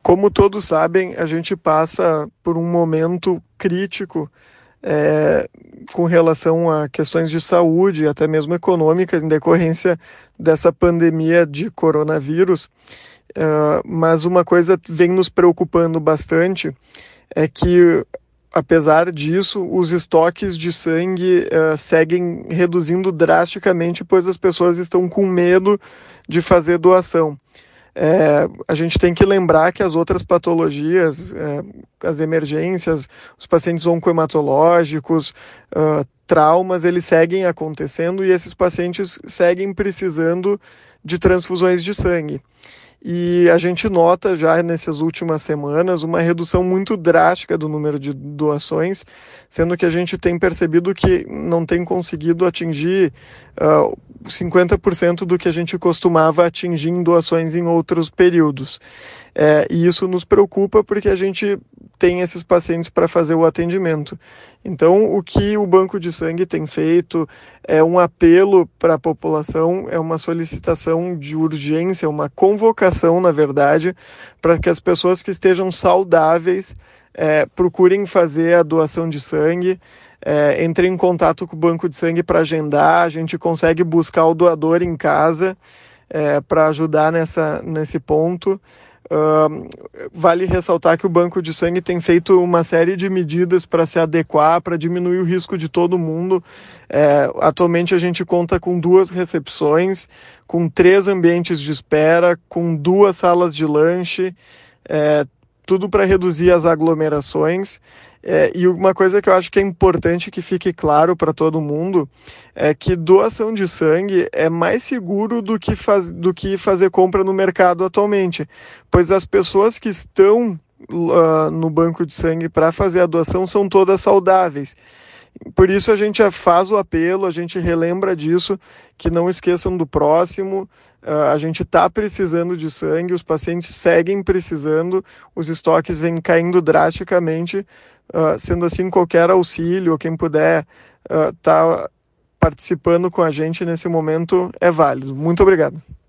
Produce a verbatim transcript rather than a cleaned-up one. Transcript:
Como todos sabem, a gente passa por um momento crítico é, com relação a questões de saúde, até mesmo econômicas, em decorrência dessa pandemia de coronavírus. Uh, mas uma coisa vem nos preocupando bastante é que, apesar disso, os estoques de sangue uh, seguem reduzindo drasticamente, pois as pessoas estão com medo de fazer doação. É, a gente tem que lembrar que as outras patologias, é, as emergências, os pacientes oncohematológicos, uh, traumas, eles seguem acontecendo e esses pacientes seguem precisando de transfusões de sangue. E a gente nota já nessas últimas semanas uma redução muito drástica do número de doações, sendo que a gente tem percebido que não tem conseguido atingir uh, cinquenta por cento do que a gente costumava atingir em doações em outros períodos. É, e isso nos preocupa porque a gente tem esses pacientes para fazer o atendimento. Então, o que o Banco de Sangue tem feito é um apelo para a população, é uma solicitação de urgência, uma convocação, na verdade, para que as pessoas que estejam saudáveis é, procurem fazer a doação de sangue, é, entrem em contato com o Banco de Sangue para agendar, a gente consegue buscar o doador em casa é, para ajudar nessa, nesse ponto. Uh, vale ressaltar que o Banco de Sangue tem feito uma série de medidas para se adequar, para diminuir o risco de todo mundo. É, atualmente a gente conta com duas recepções, com três ambientes de espera, com duas salas de lanche, é, tudo para reduzir as aglomerações. É, e uma coisa que eu acho que é importante que fique claro para todo mundo é que doação de sangue é mais seguro do que, faz, do que fazer compra no mercado atualmente, pois as pessoas que estão uh, no banco de sangue para fazer a doação são todas saudáveis. Por isso a gente faz o apelo, a gente relembra disso, que não esqueçam do próximo. Uh, a gente está precisando de sangue, os pacientes seguem precisando, os estoques vêm caindo drasticamente. Uh, sendo assim, qualquer auxílio, ou quem puder estar uh, tá participando com a gente nesse momento é válido. Muito obrigado.